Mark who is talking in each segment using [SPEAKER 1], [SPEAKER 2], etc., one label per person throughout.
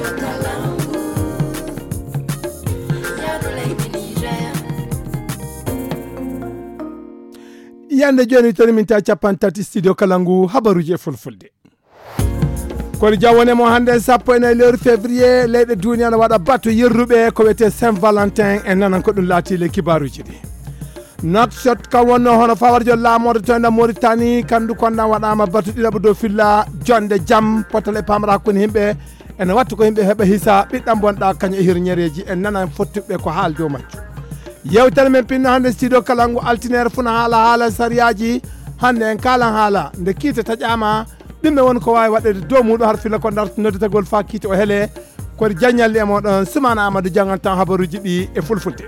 [SPEAKER 1] yande joni toni min ta capantati studio Kalangu habaruji e fulfulde kono jawone mo hande sappo ene lewru février leyɗe duniya ne waɗa battu yirruɓe ko wiyete Saint Valentin en nanan ko ɗum laati le kibaruji ɗi Nouakchott kam wonno hono fawarjo laamorde to enda Mauritanie kandu konɗan waɗama battu ɗiɗaɓa dow filla jonde jaam pottal e pamara hakkude himɓe ene wattu ko yimɓe heeɓa hisa ɓiɗɗam bonɗa kañum e hirñereji en nanan fottuɓe ko haal dow majju yewtere men pinno hande studio Kalangu altinere funa haala sariyaji hande en kalan haala nde kiite taƴama ɗimme won ko wawi waɗede dow muɗum har filla ko darto noddetagol fa kiite o heele koɗe jañalli e moɗon Soumana Amadou jangantan habaruji ɗi e fulfulde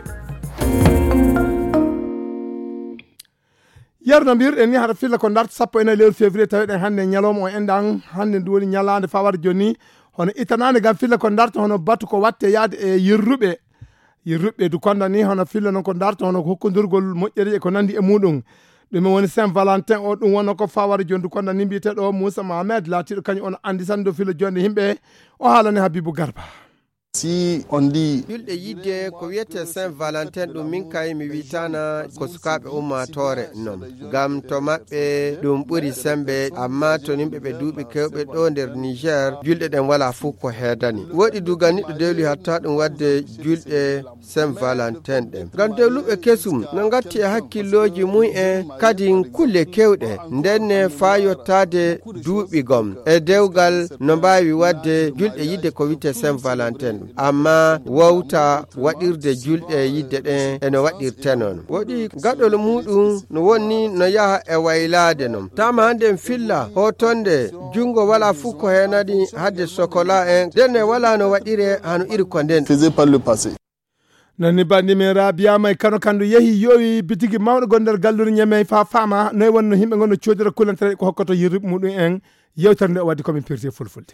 [SPEAKER 1] yerno mbirɗen ni haɗa filla ko darto sappo ene lewru février tawiɗen hande ñalawma o enɗan hande ndu woni ñalade fawade joni hono itanade gam filla ko darto hono battu ko watte yaade e yirruɓe du konda ni hono filla non ko darto hono hokkodirgol moƴƴere e ko nandi e muɗum ɗum woni Saint Valentin o ɗum wonno ko fawade joni du konda ni mbiyeteɗo Moussa Mohamed laatiɗo kañum on andi tan do filla jonde yimɓe o haalani Habibou Garba.
[SPEAKER 2] Si on dit
[SPEAKER 3] julɗe yidde ko wiyete Saint Valentin ɗum min kay mi witana ko sukaɓe ummatore non gam to maɓɓe ɗum ɓuri sembe amma to nimɓe ɓe duuɓi kewɓe ɗo nder Niger julɗe ɗen wala fuu ko heedani woɗi duga niɗɗo dewli hatta ɗum wadde julɗe Saint Valentin ɗen gam dewluɓe kesum no gatti e hakkilloji mumen kadi kulle kewɗe ndenne fa yottade duuɓi gom e dewgal no mbawi wadde julɗe yidde ko wiyete Saint Valentin amma wawta waɗirde julɗe yidde ɗen eno waɗirte noon woɗi gaɗol muɗum no wonni no yaha e waylade noon tama hande en filla hotonde jungo wala fuu ko henadi hadde chocolat en ndenne wala no waɗire hano iri ko nden
[SPEAKER 2] faisait par le passé.
[SPEAKER 1] nani bandi men Rabia may kano kandu yeehi yowi bitigi mawɗo gonɗer gallure ñeme fa fama noy wonno himɓe gonno codira kulantere ko hokkoto yirruɓe muɗum en yewtere nde o waddi komin pirti fulfulde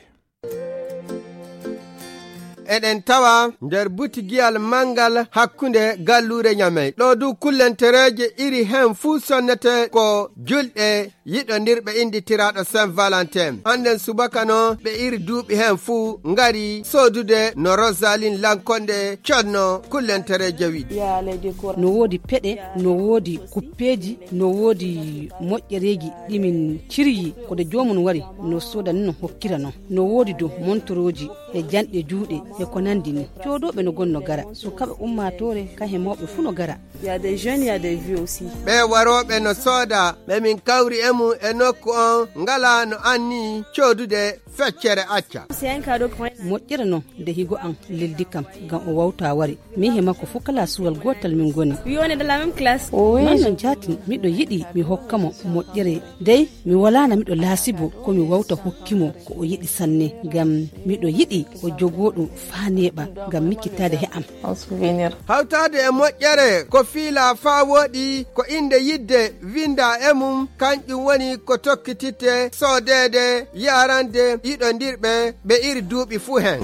[SPEAKER 3] eɗen tawa nder butigiyal mangal hakkunde gallure ñamey ɗo du kullentereje iri hen fuu sonnete ko julɗe yiɗodirɓe inditiraɗo Saint Valentin handen subakano ɓe iri duuɓi hen fuu ngari sodude no Rosaline Lankonde conno kullentereje wiɗi
[SPEAKER 4] no woodi peɗe no woodi kuppeji no woodi moƴƴereji ɗimin ciryi kode jomum wari no sodani no hokkira non no woodi do montoroji e janɗe juuɗe e ko nandi ni codoɓe no gonno gara so kaɓe ummatore kahe mawɓe fu no gara
[SPEAKER 5] y a des jeunes y a des vieux aussi
[SPEAKER 3] ɓe waroɓe no sooda ɓe min kawri emu e nokku on ngala no anni codude feccere acca
[SPEAKER 4] moƴƴere noon nde higo an leldi kam gam o wawta wari mi he makko fu kala suwal gotal min goni
[SPEAKER 5] oui on est dans la même classe
[SPEAKER 4] non non jati miɗo yiɗi mi hokkamo moƴƴere dey mi walana miɗo laasibo ko mi wawta hokkimo ko o yiɗi sanne gam miɗo yiɗi o jogoɗum fa neɓa gam mikkitade he am
[SPEAKER 3] hawtade e moƴƴere ko fiila fa woɗi ko inde yidde winda e mum kanƴum woni ko tokkititte soodede yarande yiɗodirɓe ɓe iri duuɓi fuu hen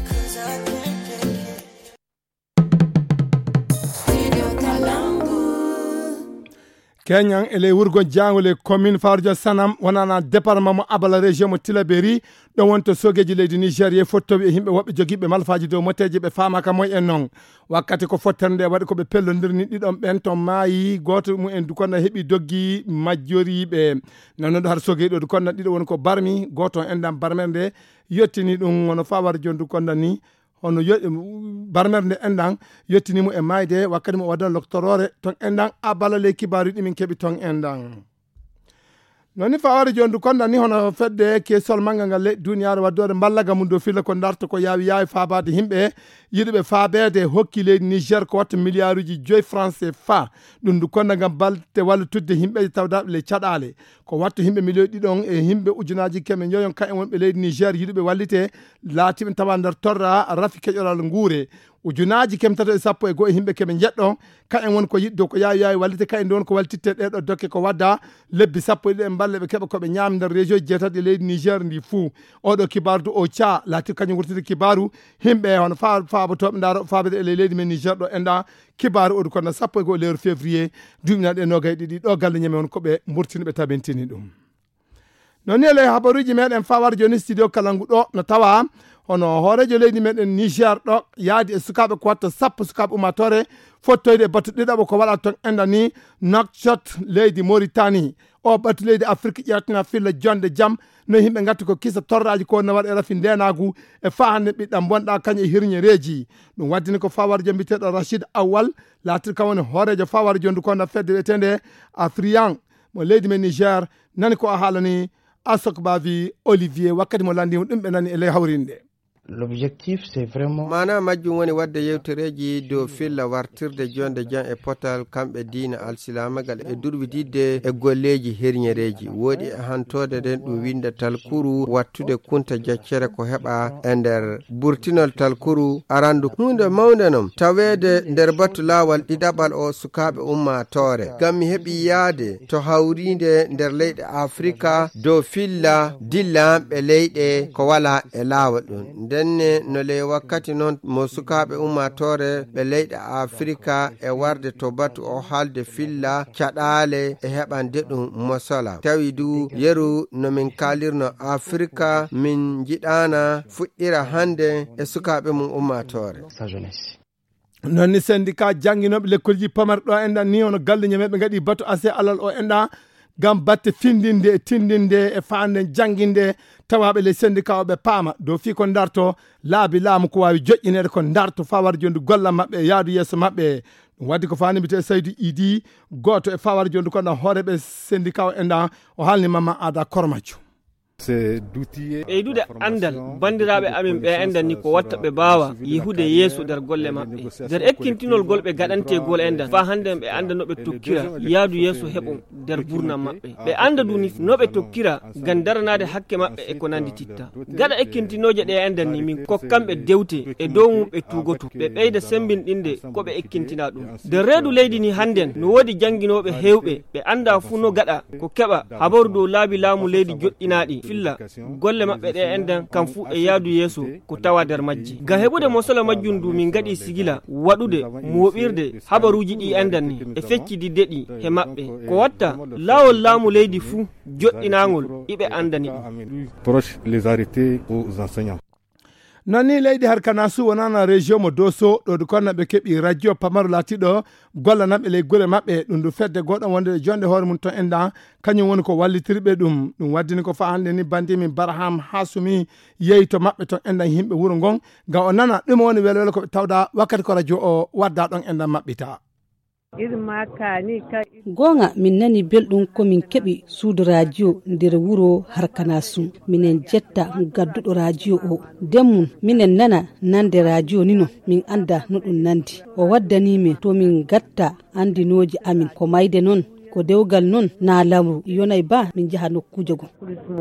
[SPEAKER 1] Kenyan ele wurgo jangole commune Farjo Sanam wonana département mo Abala région mo Tilaberi ɗo wonto sogeji leydi Nigeria fottoɓe e himɓe woɓɓe jogiɓe malfaji dow moteji ɓe famaka moy en noon wakkati ko fottere nde waɗi koɓe pellodirni ɗiɗon ɓen to maayi goto mumen dukonno heeɓi doggi majjoriɓe nonnoɗo har sogeji ɗo dukonno ɗiɗo woni ko barmi goto enɗam barmere nde yettini ɗum wono fawar joni dukonno ni hono barmere nde enɗan yettinimo e mayde wakkati mo waddano loctorore ton enɗan Abala le kibaru ɗimin keeɓi ton enɗan noni fawade joni du konda ni hono fedde kesol manga ngal duniyaru waddode ballaga mum do filla ko darto ko yawi faabade himɓe yiɗuɓe faabede hokki leydi Niger ko watta milliard uji 5 francs CFA ɗum du konda gam balte wallitudde himɓeje tawdaɓe le caɗale ko watta himɓe million ɗiɗon e himɓe ujunaji keme joyon ka en wonɓe leydi Niger yiɗuɓe wallite laatiɓe tawa nder torra rafi keƴoral nguure ujunaji kemtato e sappo e goho himɓe keɓe jeɗɗo ka en won ko yiɗdo ko yawi wallite ka en don ko waltitte ɗeɗo dokke ko wadda lebbi sappo e ɗiɗi balle ɓe keɓa koɓe ñaam nder région jeetaɗi leydi Niger ndi fuu oɗo kibaru du o ca laati kañum wurtide kibaru himɓe hono faabotoɓe daaro faabede e leydi men Niger ɗo enda kibaru oɗo kono sappo e goho lewru février duuɓinaɗe nogay ɗiɗi ɗo galle ñame on koɓe murtini ɓe tabentini ɗum non ni ele habaruji meɗen fawar joni studio Kalangu ɗo no tawa hono hoorejo leydi meɗen Niger ɗo yaadi e sukaɓe ko watta sappo sukaɓe ummatore fottoyde e batu ɗiɗaɓo ko waɗa ton enda ni Nouakchott leydi Mauritanie o batu leydi Afrique ƴeetina filla jonde jaam no yimɓe gatti ko kisa torraji ko no waɗa e rafi ndenagu e fa hande ɓiɗɗam bonɗa kañum e hirñereji ɗum waddini ko fawara mbiteɗo Rachid Awal latir kam woni hoorejo fawara jondu ko no fedde wiyetende Afriyan mo leydi men Niger nani ko a haalani Asok Bavi Olivier wakkati mo landimo ɗum ɓe nani e ley hawrinde.
[SPEAKER 6] L'objectif c'est vraiment
[SPEAKER 3] mana majjum woni wadde yewtereji dow filla wartirde jonde jam e potal kamɓe diina alsilamagal e durwididde e golleji herñereji woodi e hantode den ɗum winda talkuru wattude kunta jaccere ko heɓa e nder burtinol talkuru arandu hunde mawde nom tawede nder battu lawal ɗiɗaɓal o sukaɓe ummatore ngam mi heeɓi yaade to hawride nder leyɗe Afrika dow filla dillamɓe leyɗe ko wala e lawol ɗum denne no le wakkati noon mo sukaɓe ummatore ɓe leyɗe Afrika e warde to batu o haalde filla caɗale e heɓande ɗum mosola tawi du yeru no min kalirno Afrika min jiɗana fuɗɗira hande e sukaɓe mum ummatore
[SPEAKER 1] non ni syndicat jangguinoɓe lekkolji pamarɗo enɗan ni ono galle ñameɓe gaɗi batu ase alal o enɗa gam batte findinde e tindinde e fande jangguinde tawaɓe les syndicat ɓe paama dow fi ko darto laabi laamu ko wawi joƴƴinede ko darto fawar jondu golla mabɓe yaadu yesso mabɓe ɗum waddi ko fani mbite Saydou Idi goto e fawar jondu kono hooreɓe syndicat o enɗa o haalni Mama Ada Kormadio.
[SPEAKER 7] ɓeydude andal bandiraɓe amin ɓe endan ni ko watta ɓe mbawa yehude yeeso nder golle mabɓe nder ekkintinol gol ɓe gaɗantegol endan fa hande ɓe anda noɓe tokkira yaadu yeeso heɓo nder burnam mabɓe ɓe anda duni noɓe tokkira gam daranade hakke mabɓe e ko nandi titta gaɗa ekkintinoje ɗe endan ni min kokkamɓe dewte e dow mum ɓe tugoto ɓe ɓeyda sembinɗinde ko ɓe ekkintina ɗum nder reedu leydi ni hannden no woodi janguinoɓe hewɓe ɓe anda fu no gaɗa ko keɓa habaru dow laabi laamu leydi joɗɗinaɗi filla golle mabɓe ɗe enden kam fu e yaadu yeeso ko tawa nder majji ga heɓude mosolo majjum du min gaɗi sigila waɗude moɓirde habaruji ɗi enden ni e feccididde ɗi he mabɓe ko watta laawol laamu leydi fuu joɗɗinagol iɓe andani ɗum
[SPEAKER 1] nani leydi harkana su wonana région mo Dosso ɗo konna ɓe keeɓi radio pamaru latiɗo golla naɓe ley gure maɓɓe ɗum du fedde goɗɗo wonde jonde hoore mum to enɗa kañum woni ko wallitirɓe ɗum waddini ko fa hande ni bandimi Barham Hasumi yeeyi to maɓɓe to enɗan yimɓe wuuro ngon gam o nana ɗum woni welwele koɓe tawɗa wakkati ko radio o wadda ɗon enɗan maɓɓita.
[SPEAKER 4] gonga min nani belɗum komin keɓi suudu radio nder wuro Harkanasu minen jetta gadduɗo radio o demmum minen nana nande radio nino min anda no ɗum nandi o waddanimin to min gatta andinoji amin ko mayde noon ko dewgal noon na lamru yonay ba min jaha nokkuje go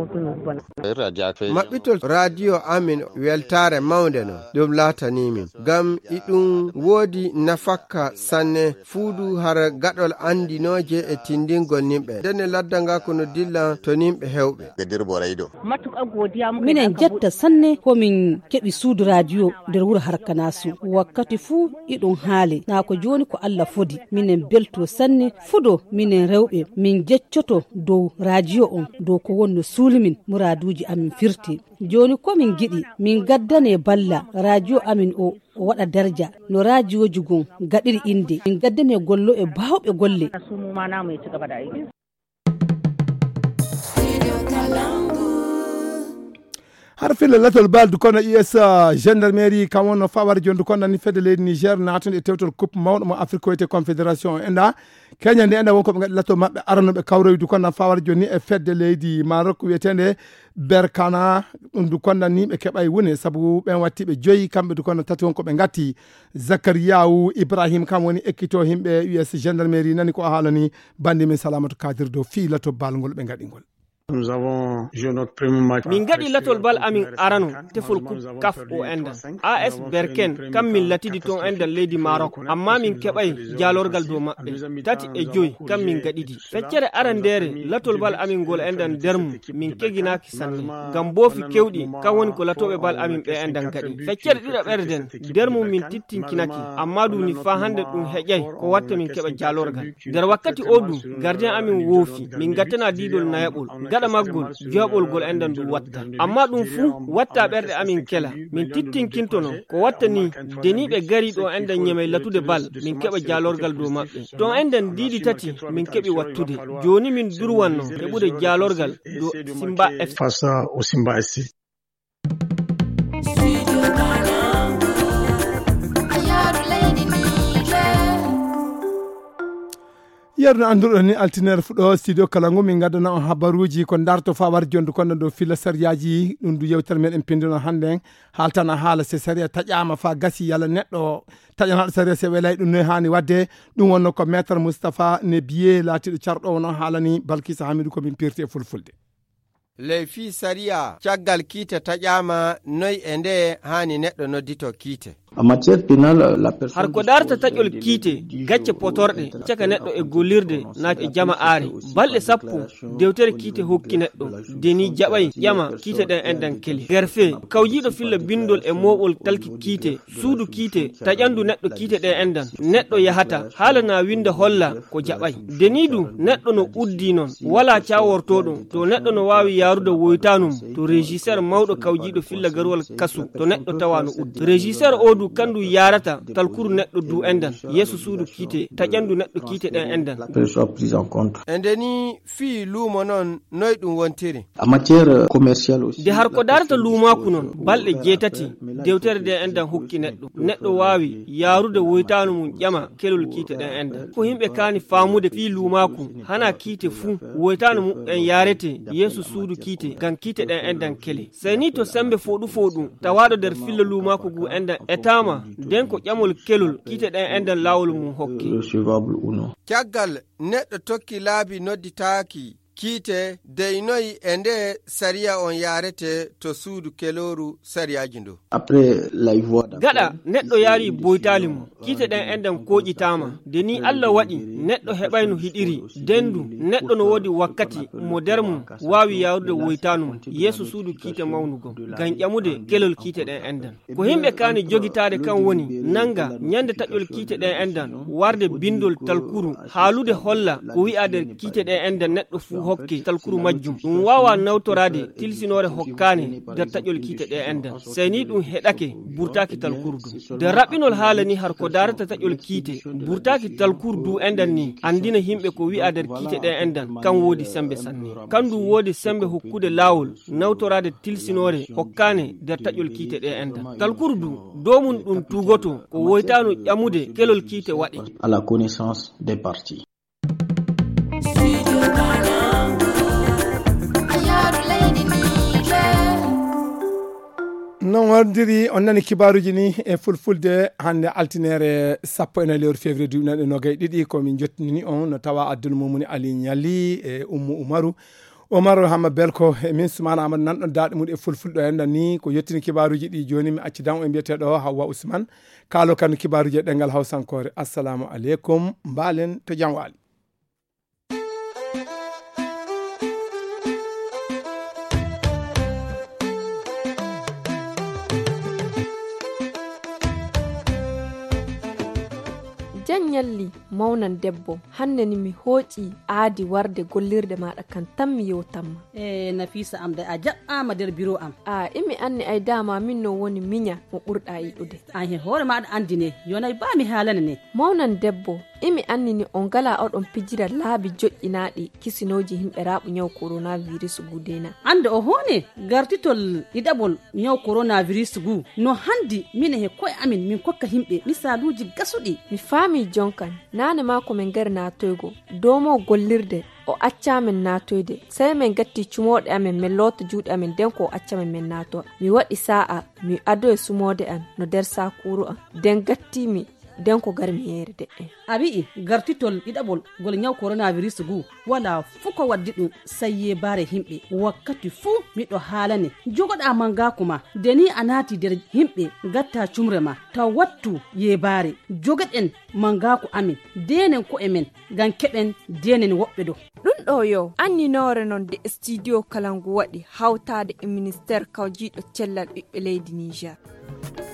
[SPEAKER 3] maɓɓitol radio amin weltare mawde no ɗum latanimin gam iɗum woodi nafakka sanne fuudu har gaɗol andinoje e tindingol nimɓe denne ladda nga kono dilla to nimɓe hewɓe
[SPEAKER 4] minen jetta sanne komin keɓi suudu radio nder wuro Harkanasu wakkati fuu iɗum haali na ko joni ko Allah fodi minen belto sanne fudo minen rewɓe min jeccoto dow radio on dow ko wonno suulimin muraduji amin firti joni komin giɗi min gaddane balla radio amin o waɗa darja no radioji gon gaɗiri inde min gaddane gollo e bawɓe golle
[SPEAKER 1] har fille latol baldu kono US gendarmerie kam wonno fawar jondu kono ni fedde leydi Niger natunde e tewtol coupe mawɗo mo Afrique koyte confédération enda Kenya nde enda wonko ɓe gaɗi latol maɓɓe aranoɓe kawroydu kono fawar joni e fedde leydi Maroc wiyetende Berkana ɗum du kono ni ɓe keɓay wone sabu ɓen wattiɓe joyi kamɓe du kono tati wonko ɓe gatti Zakariyaou Ibrahim kam woni ekkito himɓe US gendarmerie nani ko haalani bandi min Salamatu Kadir do fi latol balngol ɓe gaɗigol.
[SPEAKER 8] Nous avons joué notre premier match.
[SPEAKER 7] Min gaɗi latol bal amin arano tefol coupe CAF o enda AS Berken kam min latidi ton enda leydi Maroc amma min keɓay jalorgal dow maɓɓe tati e joyi kam min gaɗidi feccere arandere latol bal amin gol endan dermu min keginaki sanne gam bofi kewɗi kam woni ko latoɓe bal amin ɓe endan gaɗi feccere ɗiɗaɓerden dermu min tittinkinaki amma duni fa hande ɗum heƴay ko watta min keɓa jalorgal nder wakkati o du gardien amin woofi min gattana didol nayaɓol gaɗa maggol joɓol gol endan du watta amma ɗum fu watta ɓerɗe amin kela min tittinkintono ko watta ni deni ɓe gari ɗo endan ñemey latude bal min keɓa jalorgal dow maɓɓe to endan diɗi tati min keɓi wattude joni min durwanno heɓude jalorgal do Simba FC
[SPEAKER 8] face au Simba FC.
[SPEAKER 1] yerno anduɗo ni altinere fuɗo studio kalangu min gaddana on habaruji ko darto fawar jondu kono do fila sariyaji ɗum du yewtere meɗen pindino hande haltana haala se saria taƴama fa gasi yalla neɗɗo taƴanaɗo saria se welay ɗum ne hani wadde ɗum wonno ko maître Moustapha ne biye laatiɗo carɗo wono haalani Balkisa Hamidou komin pirti e fulfulde
[SPEAKER 3] leyfi sariya caggal kiite taƴama noy e nde hani neɗɗo noddito kiite
[SPEAKER 6] En matière pénale, la personne
[SPEAKER 7] har ko darta taƴol kiite gacce potorɗe caka neɗɗo e gollirde na e jama aari balɗe sappo dewtere kiite hokki neɗɗo deni jaɓay ƴama kiite ɗen endan keli gerfe kawjiɗo filla bindol e moɓol talki kiite suudu kiite taƴandu neɗɗo kiite ɗen endan neɗɗo yahata haala na winda holla ko jaɓay denidu neɗɗo no uddi noon wala cawortoɗum to neɗɗo no wawi yarude woytanum to régisseur mawɗo kawjiɗo filla garwal kasu to neɗɗo tawa no uddi régisseur odu kandu yarata talkuru neɗɗo du endan yesu suudu kiite taƴandu neɗɗo kiite ɗen endan
[SPEAKER 3] endeni fi luumo noon noy ɗum wontiri
[SPEAKER 6] en matière commerciale aussi
[SPEAKER 7] de har ko darata luumaku noon balɗe jeetati dewtere ɗen endan hokki neɗɗo wawi yarude woytanu mum ƴama kelol kiite ɗen endan ko yimɓe kani famude fi luumaku hana kiite fuu woytanu mum en yarete yesu suudu kiite gam kiite ɗen endan kele seni to sembe foɗu tawaɗo nder filla luumaku gu endan etama den ko ƴamol kelol kiite ɗen endan lawol mum hokke
[SPEAKER 3] caggal neɗɗo tokki laabi nodditaaki kiite deynoyi e nde sariya on yarete to suudu keloru sariyaji ndu
[SPEAKER 7] gaɗa neɗɗo yaari boytali mum kiite ɗen endan koƴitama deni Allah waɗi neɗɗo heɓay no hiɗiri dendu neɗɗo no woodi wakkati mo nder mum wawi yarude woytanu mum yeeso suudu kiite mawnugo gam ƴamude kelol kiite ɗen endan ko himɓe kani jogitade kan woni nanga ñande taƴol kiite ɗen endan warde bindol talkuru haalude holla ko wi'a nder kiite ɗen endan neɗɗo fu hokke talkuru majjum ɗum wawa nawtorade tilsinore hokkane nder taƴol kiite ɗe endan seni ɗum heɗake burtaki talkuru ɗum nder raɓɓinol haala ni har ko darata taƴol kiite burtaki talkuru du endan ni andina himɓe ko wi'a nder kiite ɗe endan kan woodi sembe sanne kandu woodi sembe hokkude lawol nawtorade tilsinore hokkane nder taƴol kiite ɗe endan talkuru du domum ɗum tugoto ko woytano ƴamude kelol kiite waɗe
[SPEAKER 6] à la connaissance des parties.
[SPEAKER 1] non wardiri on nani kibaruji ni e fulfulde hande altinere sappo ene lewru février 2022 komin jottinini on no tawa adduna mumuni Ali Ñalli e Umaru Hama Belko e min Soumana Amadou nanɗon daaɗe mum e fulfulɗo enɗan ni ko yettini kibaruji ɗi joni mi accidan e mbiyeteɗo Hawwa Ousmane kaalo kan kibaruji e ɗengal hawsankore assalamu aleykum mbalen to jam waali.
[SPEAKER 9] Ñalli mawnan debbo hande ni mi hooƴi aadi warde gollirde maɗa kan tan mi yewtanma
[SPEAKER 4] Nafisa am da a jaɓɓama nder bureau am
[SPEAKER 9] imi anni ay dama min no woni miña mo ɓurɗa yiɗude
[SPEAKER 4] he hoore maɗa andine yonay ba mi haalana ne
[SPEAKER 9] mawnan debbo imi annini on gala oɗon pijira laabi joƴƴinaɗi kisinoji himɓe raaɓu ñaw coronavirus gudena
[SPEAKER 4] ande o hone gartitol ɗiɗaɓol ñaw coronavirus gu no handi mine he koye amin min kokka himɓe misaluji gasuɗi
[SPEAKER 9] mi faami jonkan nane ma ko min gari natoygo domo gollirde o accamin natoyde sai min gatti cumoɗe amin min loota juuɗe amin den ko o accamin min nato mi waɗi sa'a mi ado e sumode an no nder sakuru an den gattimi den ko gar mi yeere de
[SPEAKER 4] abi gartitol ɗiɗaɓol gol ñaw coronavirus gu wala fuko waddi ɗum sayye bare himɓe wakkati fuu miɗo haalane jogoɗa mangaku ma deni a naati nder himɓe gatta cumre ma taw wattu yebare jogoɗen mangaku amin denen ko e men gam keɓen denen woɓɓe ɗo
[SPEAKER 9] ɗum ɗo yo anninore non de studio kalangu waɗi hawtade e ministére kawjiɗo cellal ɓiɓɓe leydi Niger.